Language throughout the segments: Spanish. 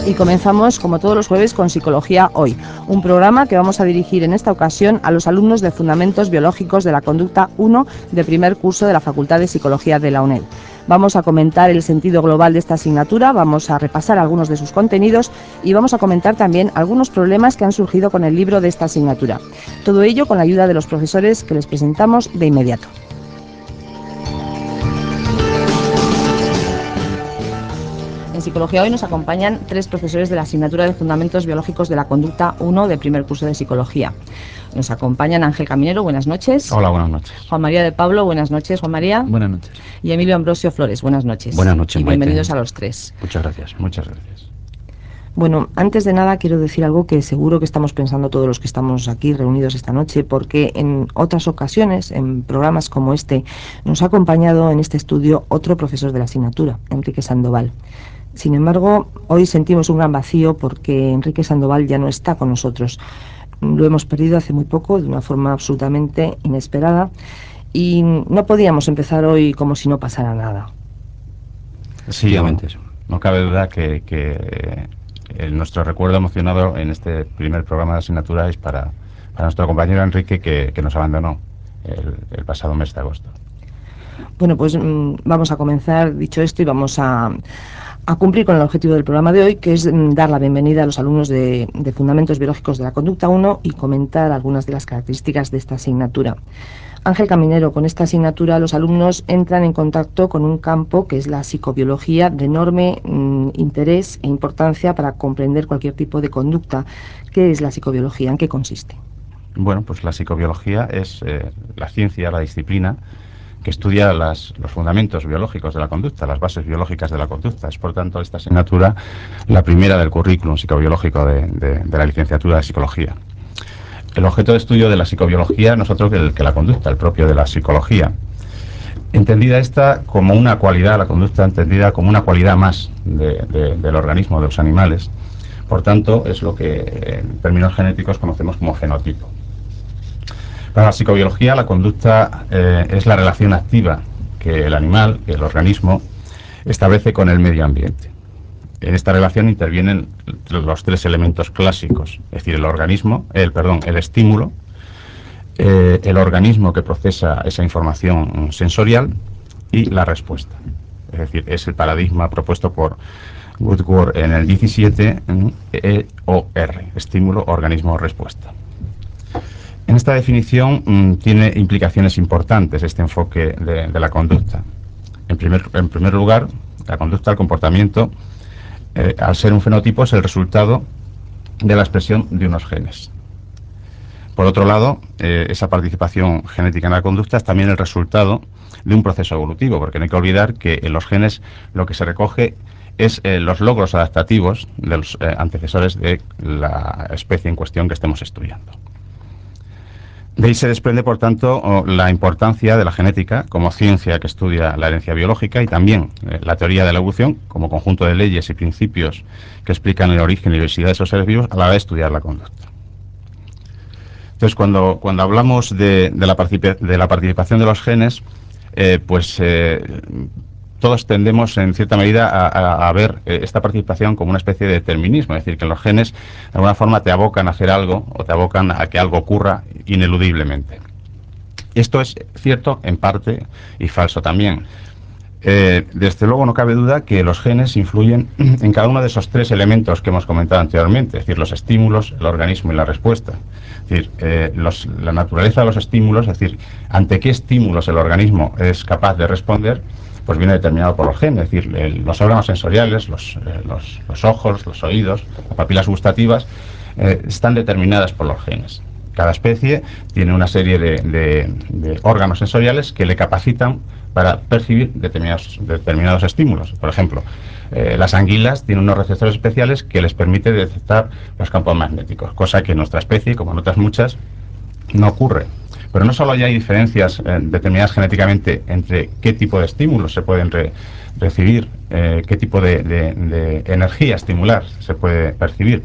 Y comenzamos, como todos los jueves, con Psicología Hoy, un programa que vamos a dirigir en esta ocasión a los alumnos de Fundamentos Biológicos de la Conducta 1 de primer curso de la Facultad de Psicología de la UNED. Vamos a comentar el sentido global de esta asignatura, vamos a repasar algunos de sus contenidos y vamos a comentar también algunos problemas que han surgido con el libro de esta asignatura. Todo ello con la ayuda de los profesores que les presentamos de inmediato. En Psicología Hoy nos acompañan tres profesores de la asignatura de Fundamentos Biológicos de la Conducta 1 de primer curso de Psicología. Nos acompañan Ángel Caminero, buenas noches. Hola, buenas noches. Juan María de Pablo, buenas noches, Juan María. Buenas noches. Y Emilio Ambrosio Flores, buenas noches. Buenas noches, y Maite. Bienvenidos a los tres. Muchas gracias, muchas gracias. Bueno, antes de nada quiero decir algo que seguro que estamos pensando todos los que estamos aquí reunidos esta noche, porque en otras ocasiones, en programas como este, nos ha acompañado en este estudio otro profesor de la asignatura, Enrique Sandoval. Sin embargo, hoy sentimos un gran vacío porque Enrique Sandoval ya no está con nosotros. Lo hemos perdido hace muy poco, de una forma absolutamente inesperada, y no podíamos empezar hoy como si no pasara nada. Efectivamente, no cabe duda que nuestro recuerdo emocionado en este primer programa de asignatura es para nuestro compañero Enrique, que nos abandonó el pasado mes de agosto. Bueno, pues vamos a comenzar, dicho esto, y vamos a cumplir con el objetivo del programa de hoy, que es dar la bienvenida a los alumnos de Fundamentos Biológicos de la Conducta 1 y comentar algunas de las características de esta asignatura. Ángel Caminero, con esta asignatura los alumnos entran en contacto con un campo que es la psicobiología de enorme interés e importancia para comprender cualquier tipo de conducta. ¿Qué es la psicobiología? ¿En qué consiste? Bueno, pues la psicobiología es la ciencia, la disciplina que estudia los fundamentos biológicos de la conducta, las bases biológicas de la conducta. Es, por tanto, esta asignatura la primera del currículum psicobiológico de la licenciatura de Psicología. El objeto de estudio de la psicobiología no es otro que la conducta, el propio de la psicología. Entendida esta como una cualidad, la conducta entendida como una cualidad más del organismo, de los animales. Por tanto, es lo que en términos genéticos conocemos como fenotipo. Para la psicobiología, la conducta es la relación activa que el animal, que el organismo, establece con el medio ambiente. En esta relación intervienen los tres elementos clásicos, es decir, el estímulo, el organismo que procesa esa información sensorial y la respuesta. Es decir, es el paradigma propuesto por Woodward en el 17, EOR, estímulo, organismo, respuesta. En esta definición tiene implicaciones importantes este enfoque de la conducta. En primer lugar, la conducta, el comportamiento, al ser un fenotipo, es el resultado de la expresión de unos genes. Por otro lado, esa participación genética en la conducta es también el resultado de un proceso evolutivo, porque no hay que olvidar que en los genes lo que se recoge es los logros adaptativos de los antecesores de la especie en cuestión que estemos estudiando. De ahí se desprende, por tanto, la importancia de la genética como ciencia que estudia la herencia biológica y también la teoría de la evolución como conjunto de leyes y principios que explican el origen y diversidad de esos seres vivos a la hora de estudiar la conducta. Entonces, cuando hablamos de la participación de los genes, todos tendemos en cierta medida a ver esta participación como una especie de determinismo, es decir, que los genes de alguna forma te abocan a hacer algo o te abocan a que algo ocurra ineludiblemente. Esto es cierto en parte y falso también. Desde luego no cabe duda que los genes influyen en cada uno de esos tres elementos que hemos comentado anteriormente, es decir, los estímulos, el organismo y la respuesta. Es decir, la naturaleza de los estímulos, es decir, ante qué estímulos el organismo es capaz de responder, pues viene determinado por los genes, es decir, los órganos sensoriales, los ojos, los oídos, las papilas gustativas, están determinadas por los genes. Cada especie tiene una serie de órganos sensoriales que le capacitan para percibir determinados estímulos. Por ejemplo, las anguilas tienen unos receptores especiales que les permite detectar los campos magnéticos, cosa que en nuestra especie, como en otras muchas, no ocurre. Pero no solo hay diferencias determinadas genéticamente entre qué tipo de estímulos se pueden recibir, qué tipo de energía estimular se puede percibir,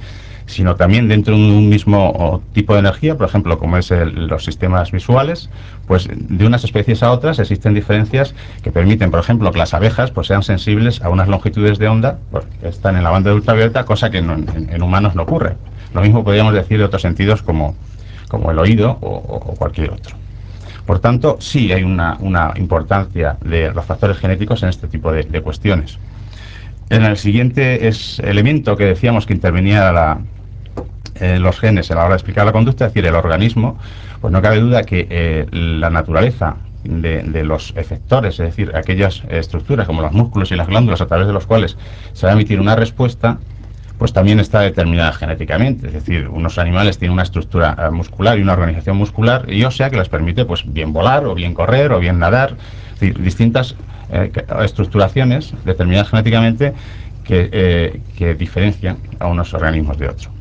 sino también dentro de un mismo tipo de energía, por ejemplo, como es los sistemas visuales, pues de unas especies a otras existen diferencias que permiten, por ejemplo, que las abejas pues sean sensibles a unas longitudes de onda que están en la banda de ultravioleta, cosa que en humanos no ocurre. Lo mismo podríamos decir de otros sentidos como el oído o cualquier otro. Por tanto, sí hay una importancia de los factores genéticos en este tipo de cuestiones. En el siguiente elemento que decíamos que intervenía los genes a la hora de explicar la conducta, es decir, el organismo, pues no cabe duda que la naturaleza de los efectores, es decir, aquellas estructuras como los músculos y las glándulas a través de los cuales se va a emitir una respuesta, pues también está determinada genéticamente. Es decir, unos animales tienen una estructura muscular y una organización muscular y ósea que les permite pues bien volar o bien correr o bien nadar. Es decir, distintas estructuraciones determinadas genéticamente que diferencian a unos organismos de otros.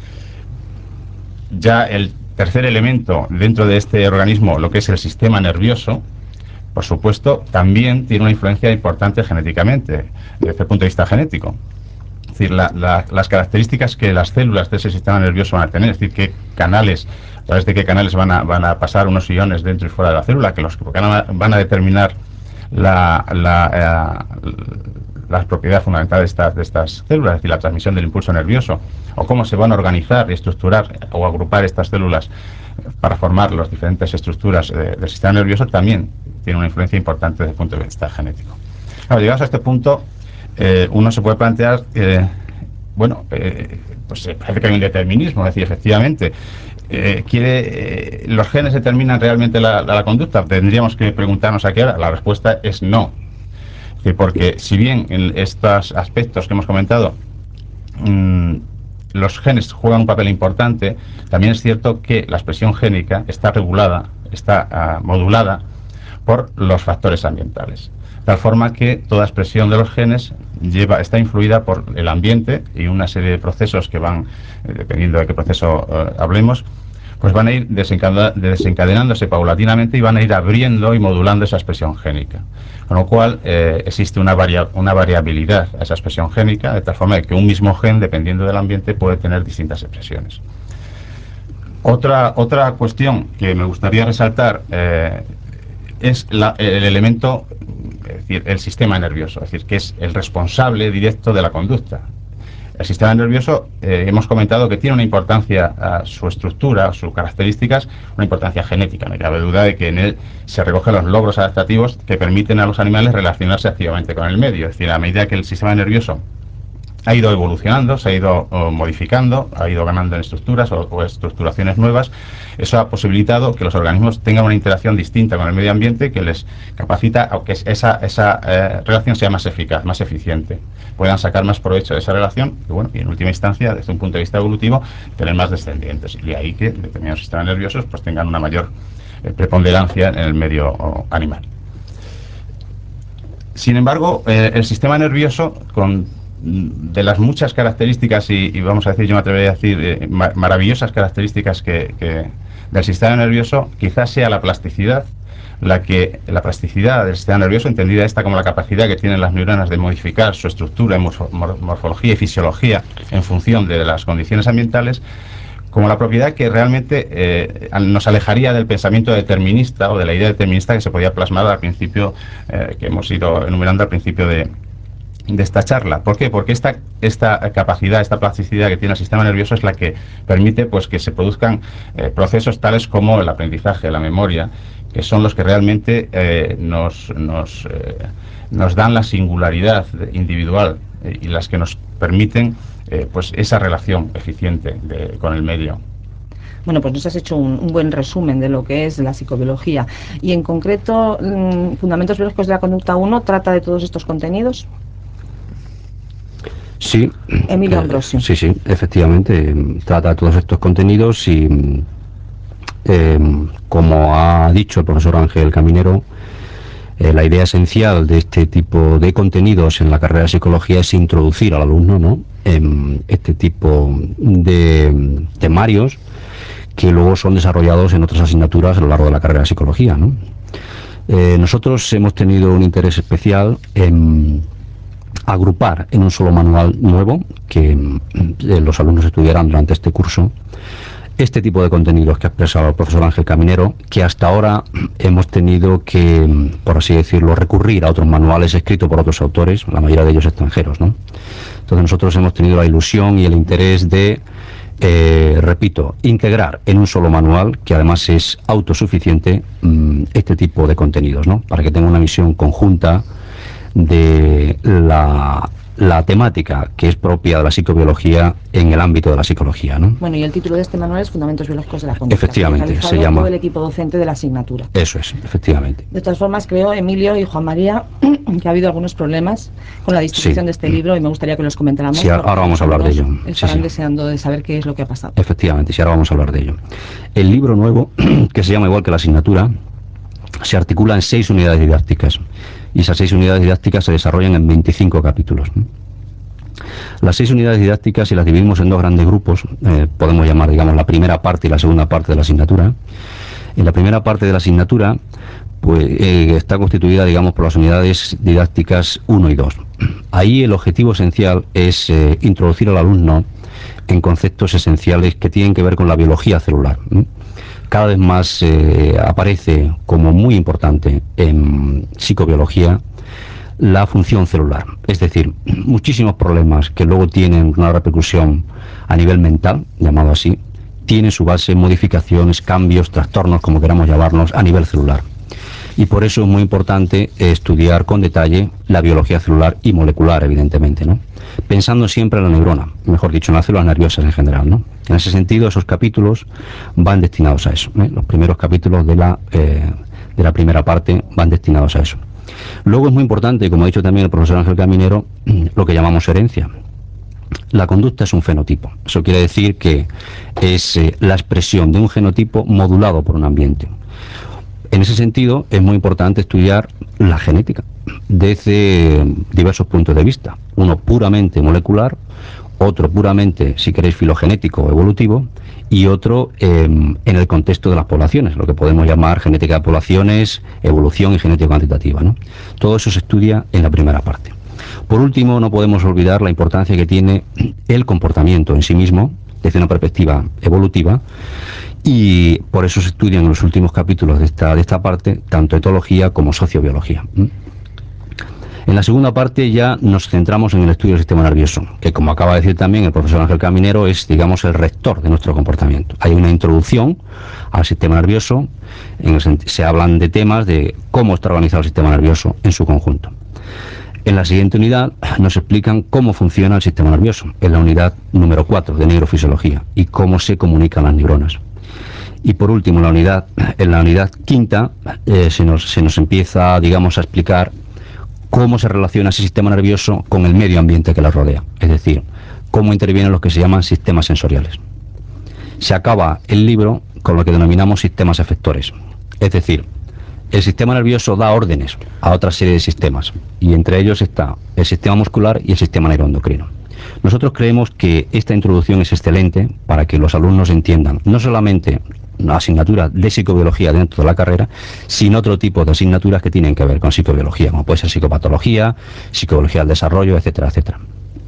Ya el tercer elemento dentro de este organismo, lo que es el sistema nervioso, por supuesto, también tiene una influencia importante genéticamente, desde el punto de vista genético. Es decir, las características que las células de ese sistema nervioso van a tener, es decir, qué canales, a través de qué canales van a pasar unos iones dentro y fuera de la célula, que los van a determinar las propiedades fundamentales de estas células, es decir, la transmisión del impulso nervioso, o cómo se van a organizar y estructurar o agrupar estas células para formar las diferentes estructuras del sistema nervioso, también tiene una influencia importante desde el punto de vista genético. Claro, llegados a este punto, uno se puede plantear, pues parece que hay un determinismo, es decir, efectivamente, ¿los genes determinan realmente la conducta? Tendríamos que preguntarnos a qué hora. La respuesta es no. Es decir, porque si bien en estos aspectos que hemos comentado, los genes juegan un papel importante, también es cierto que la expresión génica está regulada, está modulada por los factores ambientales. De tal forma que toda expresión de los genes está influida por el ambiente y una serie de procesos que van, dependiendo de qué proceso hablemos, pues van a ir desencadenándose paulatinamente y van a ir abriendo y modulando esa expresión génica. Con lo cual existe una variabilidad a esa expresión génica, de tal forma que un mismo gen, dependiendo del ambiente, puede tener distintas expresiones. Otra cuestión que me gustaría resaltar es el elemento, es decir, el sistema nervioso, es decir, que es el responsable directo de la conducta. El sistema nervioso, hemos comentado que tiene una importancia a su estructura, a sus características, una importancia genética. No cabe duda de que en él se recogen los logros adaptativos que permiten a los animales relacionarse activamente con el medio. Es decir, a medida que el sistema nervioso ha ido evolucionando, se ha ido modificando, ha ido ganando en estructuras o estructuraciones nuevas. Eso ha posibilitado que los organismos tengan una interacción distinta con el medio ambiente que les capacita a que esa relación sea más eficaz, más eficiente. Puedan sacar más provecho de esa relación y en última instancia, desde un punto de vista evolutivo, tener más descendientes. Y de ahí que determinados sistemas nerviosos pues tengan una mayor preponderancia en el medio animal. Sin embargo, el sistema nervioso, de las muchas características y vamos a decir, yo me atrevería a decir, maravillosas características del sistema nervioso, quizás sea la plasticidad, la plasticidad del sistema nervioso, entendida esta como la capacidad que tienen las neuronas de modificar su estructura, morfología y fisiología en función de las condiciones ambientales, como la propiedad que realmente nos alejaría del pensamiento determinista o de la idea determinista que se podía plasmar al principio, que hemos ido enumerando al principio de esta charla. ¿Por qué? Porque esta capacidad, esta plasticidad que tiene el sistema nervioso es la que permite pues, que se produzcan procesos tales como el aprendizaje, la memoria, que son los que realmente nos dan la singularidad individual y las que nos permiten pues esa relación eficiente con el medio. Bueno, pues nos has hecho un buen resumen de lo que es la psicobiología. Y en concreto, Fundamentos Biológicos de la Conducta 1 trata de todos estos contenidos. Sí, Emilio Ambrosio. sí, efectivamente, trata todos estos contenidos y, como ha dicho el profesor Ángel Caminero, la idea esencial de este tipo de contenidos en la carrera de psicología es introducir al alumno, ¿no?, en este tipo de temarios que luego son desarrollados en otras asignaturas a lo largo de la carrera de psicología, ¿no? Nosotros hemos tenido un interés especial en agrupar en un solo manual nuevo que los alumnos estudiarán durante este curso este tipo de contenidos que ha expresado el profesor Ángel Caminero, que hasta ahora hemos tenido que, por así decirlo, recurrir a otros manuales escritos por otros autores, la mayoría de ellos extranjeros, ¿no? Entonces nosotros hemos tenido la ilusión y el interés de, repito, integrar en un solo manual, que además es autosuficiente, este tipo de contenidos, ¿no? Para que tenga una visión conjunta de la temática que es propia de la psicobiología en el ámbito de la psicología, ¿no? Bueno, y el título de este manual es Fundamentos Biológicos de la Conducta. Efectivamente, Que se llama... todo el equipo docente de la asignatura. Eso es, efectivamente. De todas formas, creo, Emilio y Juan María, que ha habido algunos problemas con la distribución de este libro y me gustaría que los comentáramos. Sí, ahora vamos a hablar de ello. Estarán deseando de saber qué es lo que ha pasado. Efectivamente, sí, ahora vamos a hablar de ello. El libro nuevo, que se llama igual que la asignatura, se articula en 6 unidades didácticas y esas 6 unidades didácticas se desarrollan en 25 capítulos. Las 6 unidades didácticas, si las dividimos en 2 grandes grupos, podemos llamar, digamos, la primera parte y la segunda parte de la asignatura. En la primera parte de la asignatura, pues está constituida, digamos, por las unidades didácticas 1 y 2. Ahí el objetivo esencial es introducir al alumno en conceptos esenciales que tienen que ver con la biología celular. Cada vez más aparece como muy importante en psicobiología la función celular. Es decir, muchísimos problemas que luego tienen una repercusión a nivel mental, llamado así, tienen su base en modificaciones, cambios, trastornos, como queramos llamarlos, a nivel celular. Y por eso es muy importante estudiar con detalle la biología celular y molecular, evidentemente, ¿no? Pensando siempre en la neurona, mejor dicho, en las células nerviosas en general, ¿no? En ese sentido, esos capítulos van destinados a eso, ¿eh? Los primeros capítulos de la primera parte van destinados a eso. Luego es muy importante, como ha dicho también el profesor Ángel Caminero, lo que llamamos herencia. La conducta es un fenotipo. Eso quiere decir que es la expresión de un genotipo modulado por un ambiente. En ese sentido, es muy importante estudiar la genética desde diversos puntos de vista. Uno puramente molecular, otro puramente, si queréis, filogenético o evolutivo, y otro en el contexto de las poblaciones, lo que podemos llamar genética de poblaciones, evolución y genética cuantitativa, ¿no? Todo eso se estudia en la primera parte. Por último, no podemos olvidar la importancia que tiene el comportamiento en sí mismo, desde una perspectiva evolutiva, y por eso se estudian en los últimos capítulos de esta parte tanto etología como sociobiología. En la segunda parte ya nos centramos en el estudio del sistema nervioso, que, como acaba de decir también el profesor Ángel Caminero, es, digamos, el rector de nuestro comportamiento. Hay una introducción al sistema nervioso, se hablan de temas de cómo está organizado el sistema nervioso en su conjunto. En la siguiente unidad nos explican cómo funciona el sistema nervioso, en la unidad número 4 de neurofisiología, y cómo se comunican las neuronas. Y por último, en la unidad quinta se nos empieza, digamos, a explicar cómo se relaciona ese sistema nervioso con el medio ambiente que la rodea, es decir, cómo intervienen los que se llaman sistemas sensoriales. Se acaba el libro con lo que denominamos sistemas efectores, es decir, el sistema nervioso da órdenes a otra serie de sistemas, y entre ellos está el sistema muscular y el sistema neuroendocrino. Nosotros creemos que esta introducción es excelente para que los alumnos entiendan no solamente una asignatura de psicobiología dentro de la carrera, sino otro tipo de asignaturas que tienen que ver con psicobiología, como puede ser psicopatología, psicología del desarrollo, etcétera, etcétera.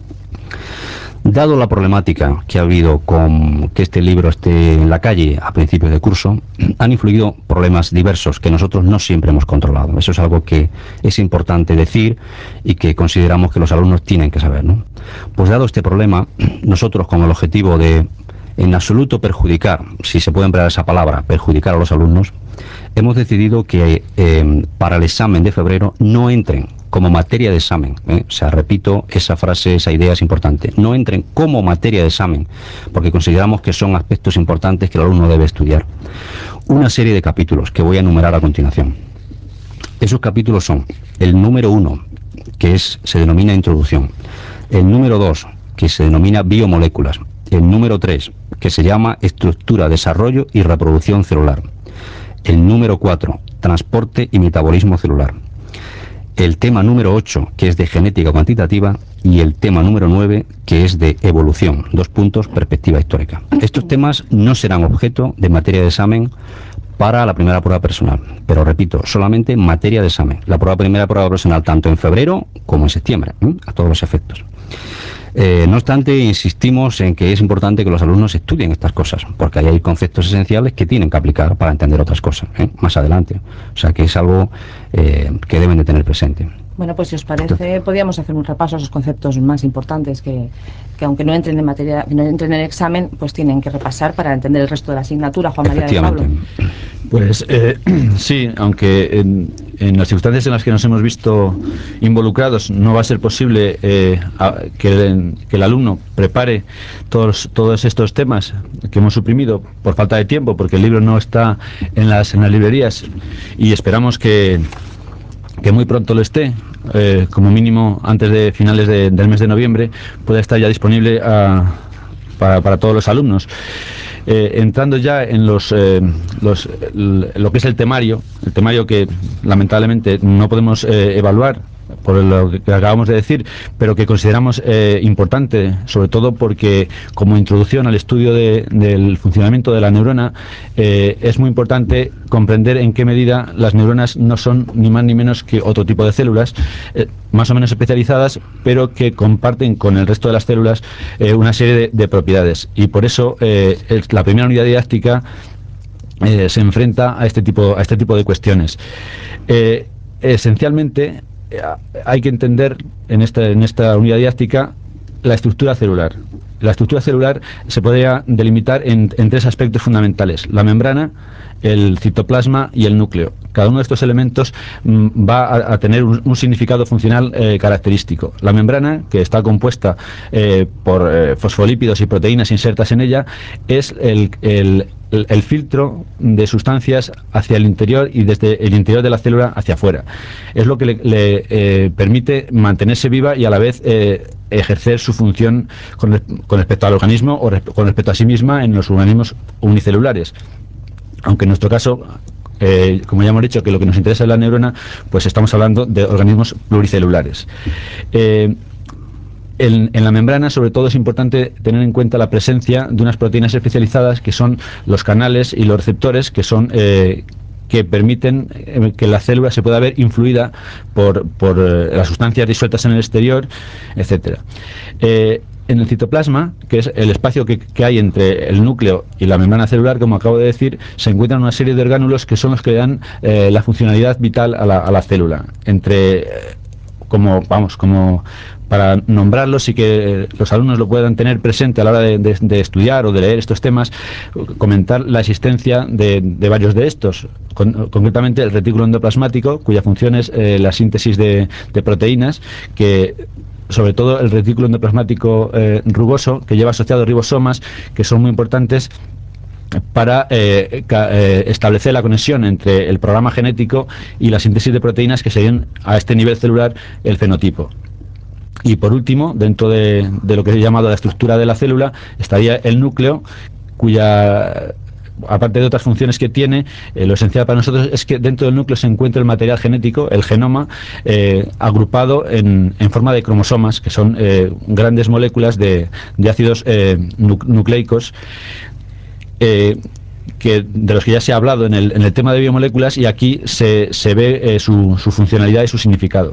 Dado la problemática que ha habido con que este libro esté en la calle a principios de curso, han influido problemas diversos que nosotros no siempre hemos controlado. Eso es algo que es importante decir y que consideramos que los alumnos tienen que saber, ¿no? Pues dado este problema, nosotros, con el objetivo de en absoluto perjudicar, si se puede emplear esa palabra, perjudicar a los alumnos, hemos decidido que para el examen de febrero no entren como materia de examen, o sea, repito, esa frase, esa idea es importante, no entren como materia de examen, porque consideramos que son aspectos importantes que el alumno debe estudiar. Una serie de capítulos que voy a enumerar a continuación. Esos capítulos son el número 1, que se denomina introducción, el número 2, que se denomina biomoléculas, el número 3, que se llama estructura, desarrollo y reproducción celular, el número 4, transporte y metabolismo celular, el tema número 8, que es de genética cuantitativa, y el tema número 9, que es de evolución, perspectiva histórica. Estos temas no serán objeto de materia de examen para la primera prueba personal. Pero repito, solamente en materia de examen. La primera prueba personal tanto en febrero como en septiembre, a todos los efectos. No obstante, insistimos en que es importante que los alumnos estudien estas cosas, porque ahí hay conceptos esenciales que tienen que aplicar para entender otras cosas, más adelante. O sea que es algo que deben de tener presente. Bueno, pues si os parece, podríamos hacer un repaso a esos conceptos más importantes que aunque no entren en materia, no entren en el examen, pues tienen que repasar para entender el resto de la asignatura. Juan María de Pablo. Pues sí, aunque en las circunstancias en las que nos hemos visto involucrados no va a ser posible que el alumno prepare todos estos temas que hemos suprimido por falta de tiempo, porque el libro no está en las librerías, y esperamos que muy pronto lo esté, como mínimo antes de finales del mes de noviembre, pueda estar ya disponible para todos los alumnos. Entrando ya en lo que es el temario que lamentablemente no podemos evaluar por lo que acabamos de decir, pero que consideramos importante, sobre todo porque como introducción al estudio del funcionamiento de la neurona, es muy importante comprender en qué medida las neuronas no son ni más ni menos que otro tipo de células, más o menos especializadas, pero que comparten con el resto de las células una serie de propiedades. Y por eso la primera unidad didáctica se enfrenta a este tipo de cuestiones. Esencialmente, hay que entender en esta unidad didáctica la estructura celular. La estructura celular se podría delimitar en tres aspectos fundamentales: la membrana, el citoplasma y el núcleo. Cada uno de estos elementos va a tener un significado funcional característico. La membrana, que está compuesta por fosfolípidos y proteínas insertas en ella, es el filtro de sustancias hacia el interior y desde el interior de la célula hacia afuera. Es lo que le permite mantenerse viva y a la vez ejercer su función con respecto al organismo o con respecto a sí misma en los organismos unicelulares. Aunque en nuestro caso, como ya hemos dicho, que lo que nos interesa es la neurona, pues estamos hablando de organismos pluricelulares. En la membrana, sobre todo, es importante tener en cuenta la presencia de unas proteínas especializadas que son los canales y los receptores, que permiten que la célula se pueda ver influida por las sustancias disueltas en el exterior, etcétera. En el citoplasma, que es el espacio que hay entre el núcleo y la membrana celular, como acabo de decir, se encuentran una serie de orgánulos que son los que le dan la funcionalidad vital a la célula. Como para nombrarlos y que los alumnos lo puedan tener presente a la hora de estudiar o de leer estos temas, comentar la existencia de varios de estos. Concretamente el retículo endoplasmático, cuya función es la síntesis de proteínas, que sobre todo el retículo endoplasmático rugoso, que lleva asociados ribosomas, que son muy importantes para establecer la conexión entre el programa genético y la síntesis de proteínas, que serían a este nivel celular el fenotipo. Y por último, dentro de lo que he llamado la estructura de la célula, estaría el núcleo, cuya, aparte de otras funciones que tiene, lo esencial para nosotros es que dentro del núcleo se encuentra el material genético, el genoma, agrupado en forma de cromosomas, que son grandes moléculas de ácidos nucleicos, de los que ya se ha hablado en el tema de biomoléculas, y aquí se ve su funcionalidad y su significado.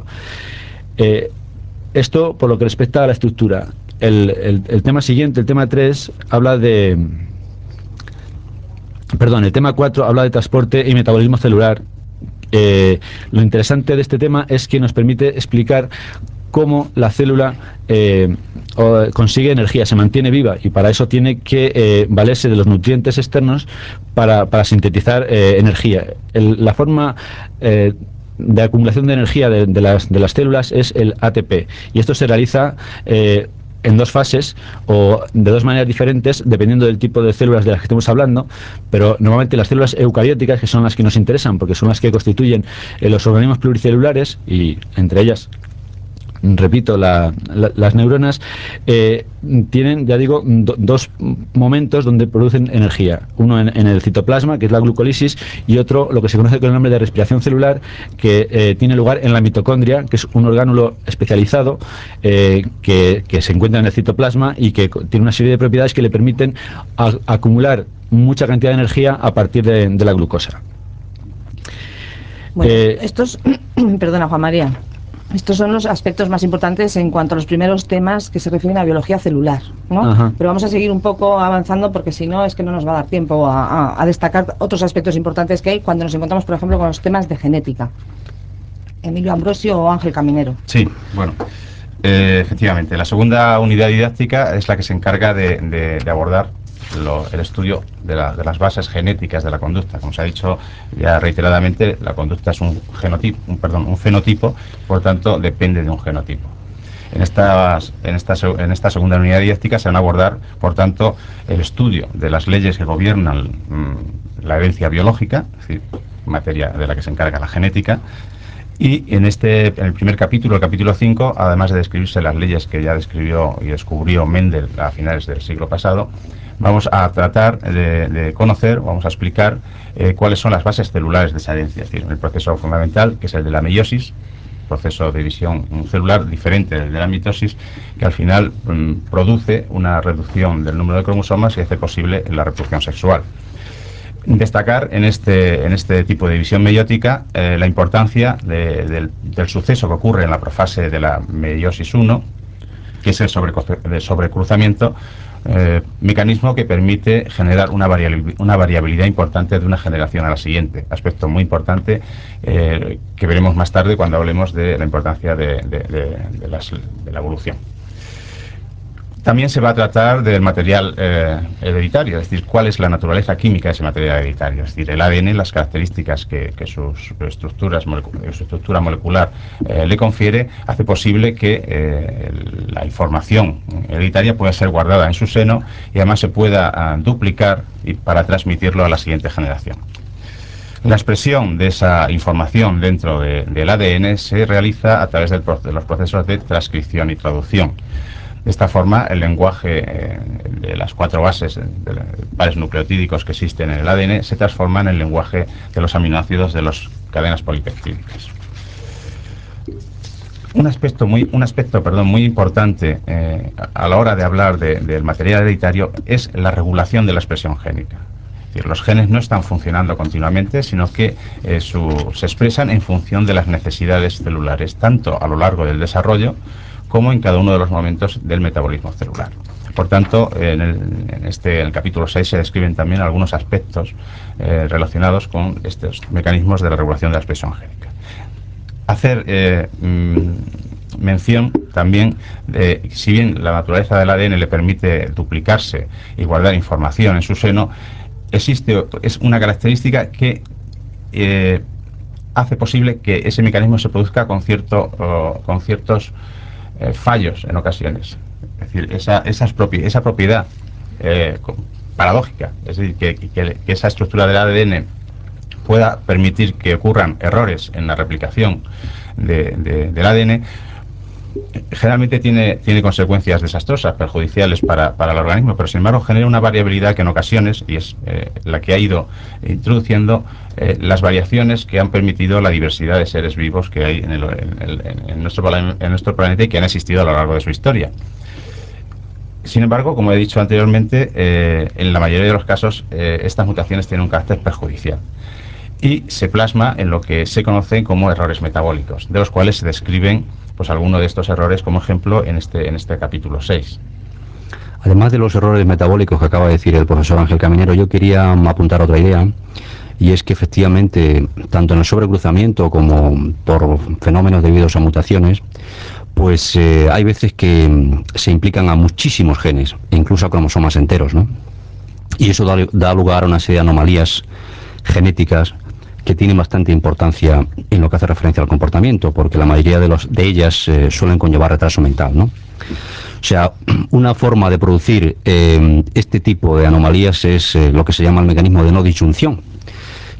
Esto por lo que respecta a la estructura. El tema siguiente, el tema 3, habla de... Perdón, el tema 4 habla de transporte y metabolismo celular. Lo interesante de este tema es que nos permite explicar cómo la célula consigue energía, se mantiene viva, y para eso tiene que valerse de los nutrientes externos para sintetizar energía. La forma de acumulación de energía de las células es el ATP, y esto se realiza en dos fases o de dos maneras diferentes dependiendo del tipo de células de las que estemos hablando, pero normalmente las células eucarióticas, que son las que nos interesan porque son las que constituyen los organismos pluricelulares, y entre ellas repito, las neuronas tienen, ya digo, dos momentos donde producen energía. Uno en el citoplasma, que es la glucólisis, y otro, lo que se conoce con el nombre de respiración celular, que tiene lugar en la mitocondria, que es un orgánulo especializado que se encuentra en el citoplasma y que tiene una serie de propiedades que le permiten acumular mucha cantidad de energía a partir de la glucosa. Bueno, estos, perdona Juan María, estos son los aspectos más importantes en cuanto a los primeros temas que se refieren a biología celular, ¿no? Ajá. Pero vamos a seguir un poco avanzando porque si no es que no nos va a dar tiempo a destacar otros aspectos importantes que hay cuando nos encontramos, por ejemplo, con los temas de genética. Emilio Ambrosio o Ángel Caminero. Sí, bueno, efectivamente. La segunda unidad didáctica es la que se encarga de abordar el estudio de las bases genéticas de la conducta. Como se ha dicho ya reiteradamente, la conducta es un fenotipo, por tanto depende de un genotipo. En esta segunda unidad didáctica se van a abordar, por tanto, el estudio de las leyes que gobiernan la herencia biológica, es decir, materia de la que se encarga la genética. Y en el primer capítulo, el capítulo 5, además de describirse las leyes que ya describió y descubrió Mendel a finales del siglo pasado, vamos a tratar de conocer, vamos a explicar cuáles son las bases celulares de esa herencia. Es decir, el proceso fundamental, que es el de la meiosis, proceso de división celular diferente del de la mitosis, que al final produce una reducción del número de cromosomas y hace posible la reproducción sexual. Destacar en este tipo de división meiótica la importancia del suceso que ocurre en la profase de la meiosis 1, que es el sobrecruzamiento, mecanismo que permite generar una variabilidad importante de una generación a la siguiente. Aspecto muy importante que veremos más tarde cuando hablemos de la importancia de la evolución. También se va a tratar del material hereditario, es decir, cuál es la naturaleza química de ese material hereditario, es decir, el ADN, las características que su estructura molecular le confiere, hace posible que la información hereditaria pueda ser guardada en su seno y además se pueda duplicar para transmitirlo a la siguiente generación. La expresión de esa información dentro del ADN se realiza a través de los procesos de transcripción y traducción. De esta forma, el lenguaje de las 4 bases, de pares nucleotídicos que existen en el ADN, se transforma en el lenguaje de los aminoácidos de las cadenas polipeptídicas. Un aspecto muy importante a la hora de hablar del material hereditario es la regulación de la expresión génica. Es decir, los genes no están funcionando continuamente, sino que se expresan en función de las necesidades celulares, tanto a lo largo del desarrollo como en cada uno de los momentos del metabolismo celular. Por tanto, en el capítulo 6 se describen también algunos aspectos relacionados con estos mecanismos de la regulación de la expresión génica. Hacer mención también de, si bien la naturaleza del ADN le permite duplicarse y guardar información en su seno, es una característica que hace posible que ese mecanismo se produzca con ciertos fallos en ocasiones. Es decir, esa propiedad paradójica, es decir, que esa estructura del ADN pueda permitir que ocurran errores en la replicación del ADN, generalmente tiene consecuencias desastrosas, perjudiciales para el organismo, pero sin embargo genera una variabilidad que en ocasiones, y es la que ha ido introduciendo las variaciones que han permitido la diversidad de seres vivos que hay en nuestro planeta y que han existido a lo largo de su historia. Sin embargo, como he dicho anteriormente, en la mayoría de los casos estas mutaciones tienen un carácter perjudicial y se plasma en lo que se conocen como errores metabólicos, de los cuales se describen pues algunos de estos errores como ejemplo en este capítulo 6. Además de los errores metabólicos que acaba de decir el profesor Ángel Caminero, yo quería apuntar otra idea, y es que efectivamente, tanto en el sobrecruzamiento como por fenómenos debidos a mutaciones, pues hay veces que se implican a muchísimos genes, e incluso a cromosomas enteros, ¿no? Y eso da lugar a una serie de anomalías genéticas que tienen bastante importancia en lo que hace referencia al comportamiento, porque la mayoría de ellas suelen conllevar retraso mental, ¿no? O sea, una forma de producir este tipo de anomalías es lo que se llama el mecanismo de no disyunción,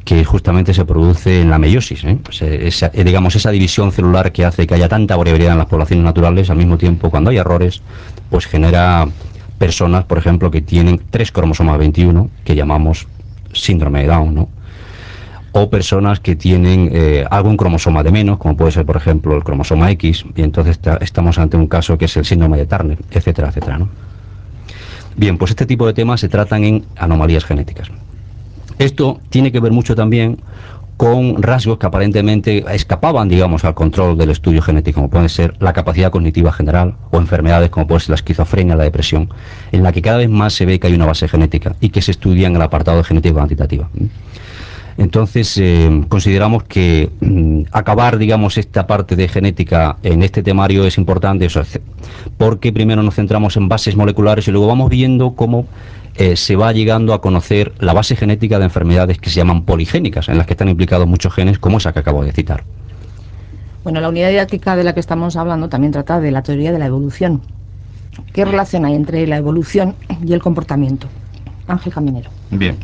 que justamente se produce en la meiosis, ¿eh? Digamos, esa división celular que hace que haya tanta variabilidad en las poblaciones naturales, al mismo tiempo, cuando hay errores, pues genera personas, por ejemplo, que tienen 3 cromosomas 21, que llamamos síndrome de Down, ¿no? O personas que tienen algún cromosoma de menos, como puede ser, por ejemplo, el cromosoma X, y entonces estamos ante un caso que es el síndrome de Turner, etcétera, etcétera, ¿no? Bien, pues este tipo de temas se tratan en anomalías genéticas. Esto tiene que ver mucho también con rasgos que aparentemente escapaban, digamos, al control del estudio genético, como puede ser la capacidad cognitiva general o enfermedades como puede ser la esquizofrenia, la depresión, en la que cada vez más se ve que hay una base genética y que se estudia en el apartado de genética cuantitativa. Entonces, consideramos que acabar, digamos, esta parte de genética en este temario es importante, porque primero nos centramos en bases moleculares y luego vamos viendo cómo se va llegando a conocer la base genética de enfermedades que se llaman poligénicas, en las que están implicados muchos genes, como esa que acabo de citar. Bueno, la unidad didáctica de la que estamos hablando también trata de la teoría de la evolución. ¿Qué relación hay entre la evolución y el comportamiento? Ángel Caminero. Bien,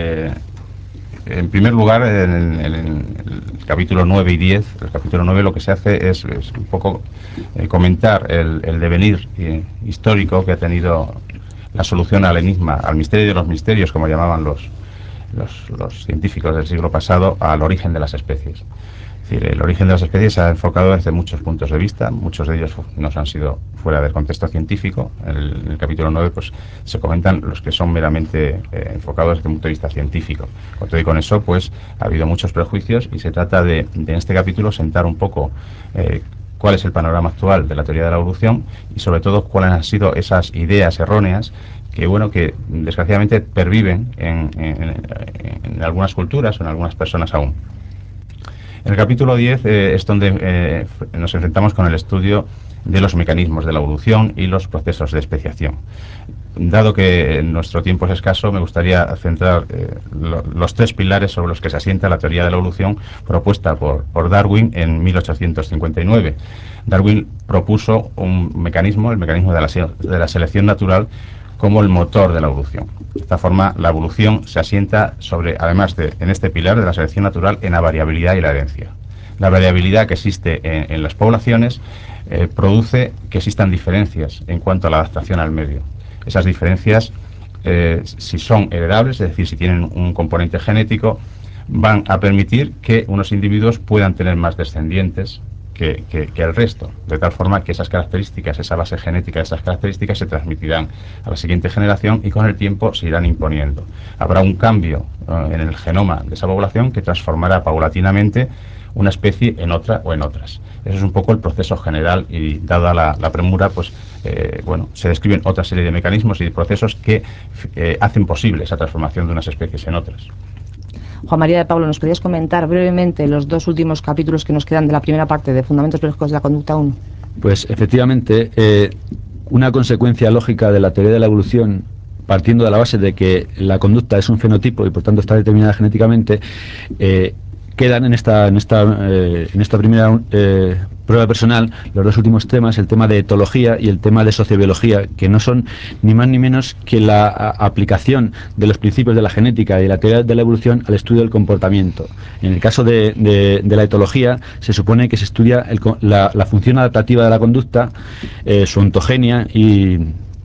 en primer lugar, en el capítulo 9 y 10, el capítulo 9 lo que se hace es un poco comentar el devenir histórico que ha tenido la solución al enigma, al misterio de los misterios, como llamaban los científicos del siglo pasado, al origen de las especies. Es decir, el origen de las especies se ha enfocado desde muchos puntos de vista, muchos de ellos nos han sido fuera del contexto científico. En el capítulo 9 pues, se comentan los que son meramente enfocados desde un punto de vista científico. Con todo y con eso, pues ha habido muchos prejuicios y se trata de en este capítulo sentar un poco cuál es el panorama actual de la teoría de la evolución y sobre todo cuáles han sido esas ideas erróneas que bueno que desgraciadamente perviven en algunas culturas o en algunas personas aún. En el capítulo 10 es donde nos enfrentamos con el estudio de los mecanismos de la evolución y los procesos de especiación. Dado que nuestro tiempo es escaso, me gustaría centrar los 3 pilares sobre los que se asienta la teoría de la evolución propuesta por Darwin en 1859. Darwin propuso un mecanismo, el mecanismo de la selección natural, como el motor de la evolución. De esta forma, la evolución se asienta sobre, además de en este pilar de la selección natural, en la variabilidad y la herencia. La variabilidad que existe en las poblaciones produce que existan diferencias en cuanto a la adaptación al medio. Esas diferencias, si son heredables, es decir, si tienen un componente genético, van a permitir que unos individuos puedan tener más descendientes que el resto, de tal forma que esas características, esa base genética de esas características se transmitirán a la siguiente generación y con el tiempo se irán imponiendo. Habrá un cambio en el genoma de esa población que transformará paulatinamente una especie en otra o en otras. Eso es un poco el proceso general y dada la premura, pues bueno, se describen otra serie de mecanismos y de procesos que hacen posible esa transformación de unas especies en otras. Juan María de Pablo, ¿nos podrías comentar brevemente los 2 últimos capítulos que nos quedan de la primera parte de Fundamentos Biológicos de la Conducta 1? Pues efectivamente, una consecuencia lógica de la teoría de la evolución, partiendo de la base de que la conducta es un fenotipo y por tanto está determinada genéticamente, quedan en esta primera prueba personal los 2 últimos temas, el tema de etología y el tema de sociobiología, que no son ni más ni menos que la aplicación de los principios de la genética y de la teoría de la evolución al estudio del comportamiento. En el caso de la etología, se supone que se estudia la función adaptativa de la conducta, su ontogenia y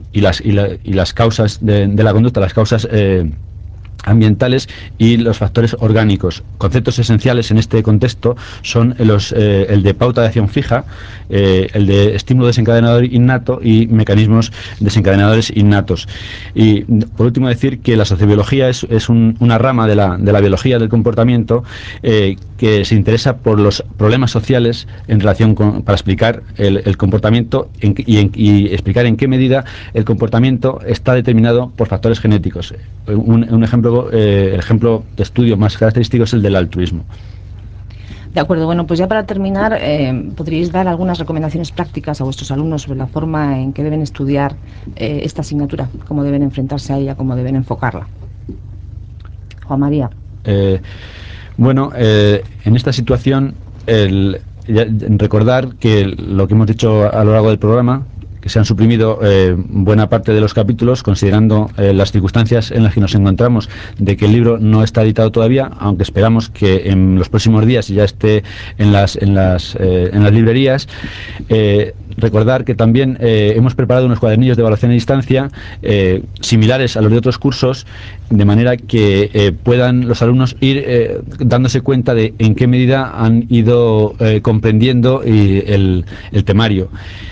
las causas de la conducta, las causas ambientales y los factores orgánicos. Conceptos esenciales en este contexto son el de pauta de acción fija, el de estímulo desencadenador innato y mecanismos desencadenadores innatos. Y por último decir que la sociobiología es una rama de la biología del comportamiento que se interesa por los problemas sociales en relación para explicar el comportamiento y explicar en qué medida el comportamiento está determinado por factores genéticos. Un ejemplo, el ejemplo de estudio más característico es el del altruismo. De acuerdo, bueno, pues ya para terminar, ¿podríais dar algunas recomendaciones prácticas a vuestros alumnos sobre la forma en que deben estudiar esta asignatura, cómo deben enfrentarse a ella, cómo deben enfocarla? Juan María. En esta situación, recordar que lo que hemos dicho a lo largo del programa, que se han suprimido buena parte de los capítulos, considerando las circunstancias en las que nos encontramos, de que el libro no está editado todavía, aunque esperamos que en los próximos días ya esté en las librerías. Recordar que también hemos preparado unos cuadernillos de evaluación a distancia similares a los de otros cursos, de manera que puedan los alumnos ir dándose cuenta de en qué medida han ido comprendiendo el temario.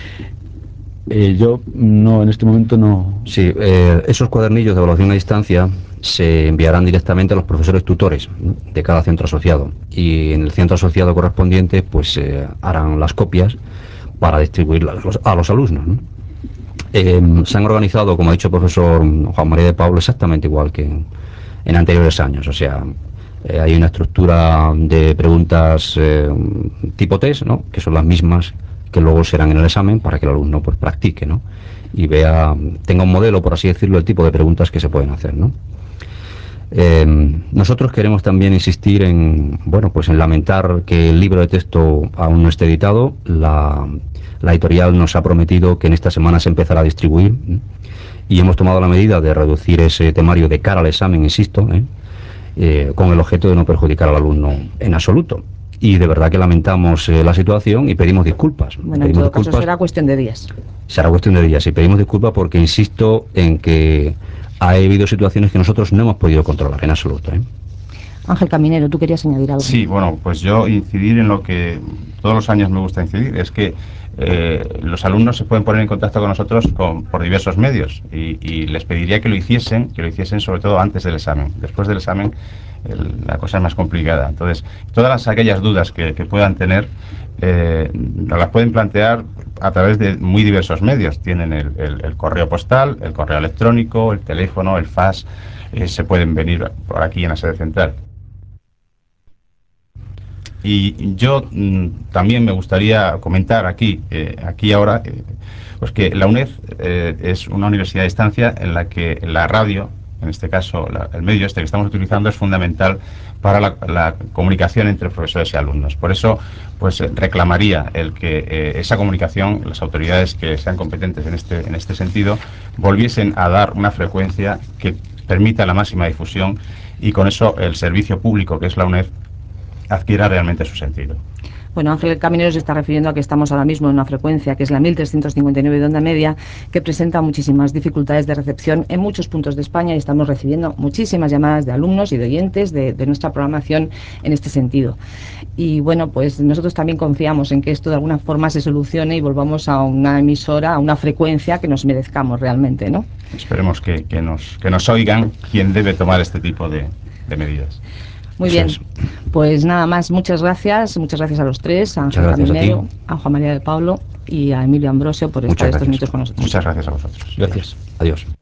Yo no, en este momento no. Sí, esos cuadernillos de evaluación a distancia se enviarán directamente a los profesores tutores de cada centro asociado, y en el centro asociado correspondiente pues harán las copias para distribuirlas a los alumnos, ¿no? Se han organizado, como ha dicho el profesor Juan María de Pablo, exactamente igual que en anteriores años. O sea, hay una estructura de preguntas tipo test, ¿no?, que son las mismas que luego serán en el examen, para que el alumno pues practique, ¿no?, y vea, tenga un modelo, por así decirlo, el tipo de preguntas que se pueden hacer, ¿no? Nosotros queremos también insistir en, bueno, pues en lamentar que el libro de texto aún no esté editado. La editorial nos ha prometido que en esta semana se empezará a distribuir, y hemos tomado la medida de reducir ese temario de cara al examen, insisto, con el objeto de no perjudicar al alumno en absoluto. Y de verdad que lamentamos la situación y pedimos disculpas. Bueno, en todo caso será cuestión de días. Será cuestión de días, y pedimos disculpas porque insisto en que ha habido situaciones que nosotros no hemos podido controlar en absoluto, ¿eh? Ángel Caminero, tú querías añadir algo. Sí, bueno, pues yo incidir en lo que todos los años me gusta incidir, es que los alumnos se pueden poner en contacto con nosotros por diversos medios, y les pediría que lo hiciesen sobre todo antes del examen. Después del examen la cosa es más complicada. Entonces, todas aquellas dudas que puedan tener, nos las pueden plantear a través de muy diversos medios. Tienen el correo postal, el correo electrónico, el teléfono, el fax. Se pueden venir por aquí en la sede central. Y yo también me gustaría comentar aquí ahora, pues que la UNED es una universidad a distancia en la que la radio, en este caso el medio que estamos utilizando, es fundamental para la comunicación entre profesores y alumnos. Por eso, pues reclamaría el que esa comunicación, las autoridades que sean competentes en este sentido, volviesen a dar una frecuencia que permita la máxima difusión, y con eso el servicio público que es la UNED adquiera realmente su sentido. Bueno, Ángel Caminero se está refiriendo a que estamos ahora mismo en una frecuencia que es la 1359 de onda media, que presenta muchísimas dificultades de recepción en muchos puntos de España, y estamos recibiendo muchísimas llamadas de alumnos y de oyentes de nuestra programación en este sentido. Y bueno, pues nosotros también confiamos en que esto de alguna forma se solucione y volvamos a una emisora, a una frecuencia que nos merezcamos realmente, ¿no? Esperemos que nos oigan quien debe tomar este tipo de medidas. Muy bien, pues nada más, muchas gracias a los tres, a Ángel Caminero, a Juan María de Pablo y a Emilio Ambrosio por estar estos minutos con nosotros. Muchas gracias a vosotros. Gracias. Adiós.